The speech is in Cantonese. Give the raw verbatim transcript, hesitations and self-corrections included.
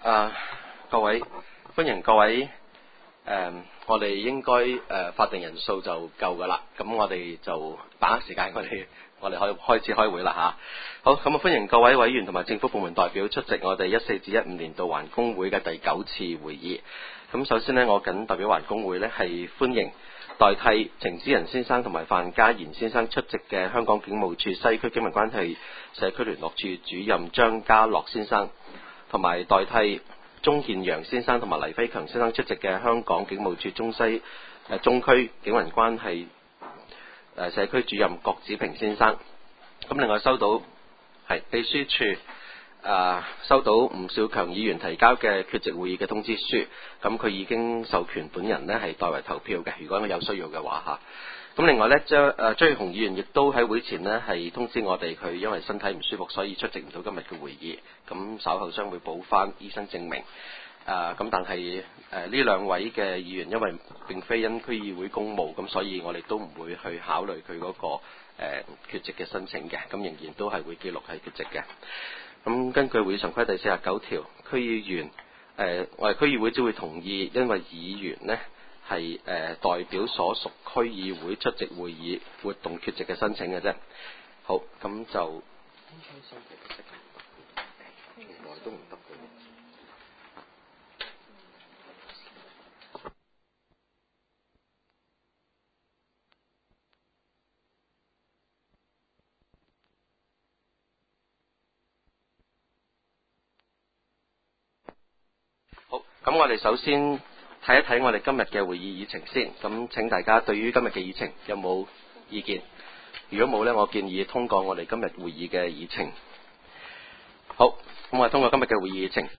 啊，各位，歡迎各位。誒、呃，我哋應該誒、呃、法定人數就夠噶啦，咁我哋就把握時間，我哋我哋可以開始開會啦嚇。好，咁啊歡迎各位委員同埋政府部門代表出席我哋一四至一五年度環工會嘅第九次會議。咁首先呢，我謹代表環工會呢係歡迎代替程之仁先生同埋范家賢先生出席嘅香港警務處西區警民關係社區聯絡處主任張家樂先生，同埋代替鍾建陽先生同埋黎輝強先生出席嘅香港警務處中西誒、呃、中區警民關係誒、呃、社區主任郭子平先生。咁另外收到係秘書處誒、呃、收到吳少強議員提交嘅缺席會議嘅通知書，咁佢已經授權本人呢係代為投票嘅，如果我有需要嘅話嚇。咁另外呢，張誒張宇雄議員亦都喺會前呢係通知我哋，佢因為身體唔舒服，所以出席唔到今日嘅會議。咁稍後將會補翻醫生證明。誒、呃、咁但係誒呢兩位嘅議員因為並非因區議會公務，咁所以我哋都唔會去考慮佢嗰、那個誒、呃、缺席嘅申請嘅。咁仍然都係會記錄係缺席嘅。咁根據會議常規第四十九條，區議員誒、呃、我哋區議會只會同意，因為議員呢係誒、呃、代表所屬區議會出席會議活動缺席嘅申請嘅啫。好，咁就從來都唔得嘅。好，咁我哋首先睇一睇我哋今日嘅會議議程先。咁請大家對於今日嘅議程有冇意見？如果冇呢，我建議通過我哋今日會議嘅議程。好，咁我哋通過今日嘅會議議程。